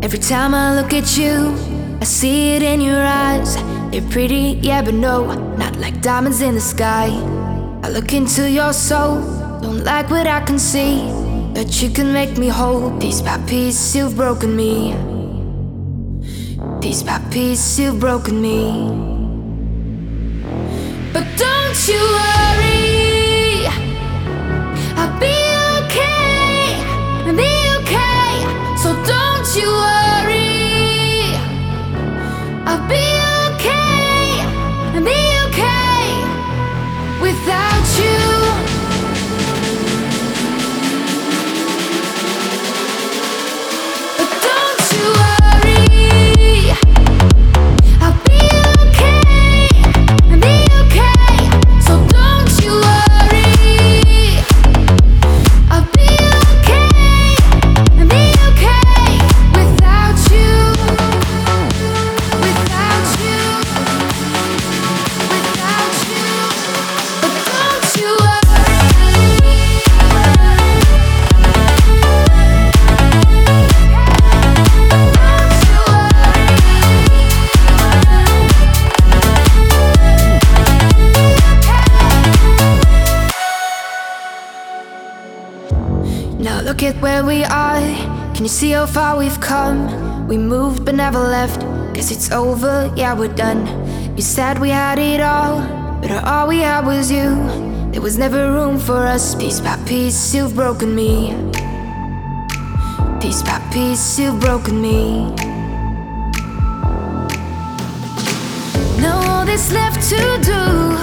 Every time I look at you, I see it in your eyes. They're pretty, yeah, but no, not like diamonds in the sky. I look into your soul, don't like what I can see, that you can make me whole. Piece by piece, you've broken me. Piece by piece, you've broken me. But don't you worry, I'll be okay, I'll be okay. So don't you worry, I'll be okay, I'll be okay without you. But don't you worry, I'll be okay, I'll be okay. So don't you worry, I'll be okay, I'll be okay without you, without you, without you. But don't you Now look at where we are. Can you see how far we've come? We moved but never left. Guess it's over, yeah, we're done. You said we had it all, but all we had was you. There was never room for us. Piece by piece, you've broken me. Piece by piece, you've broken me. Now all that's left to do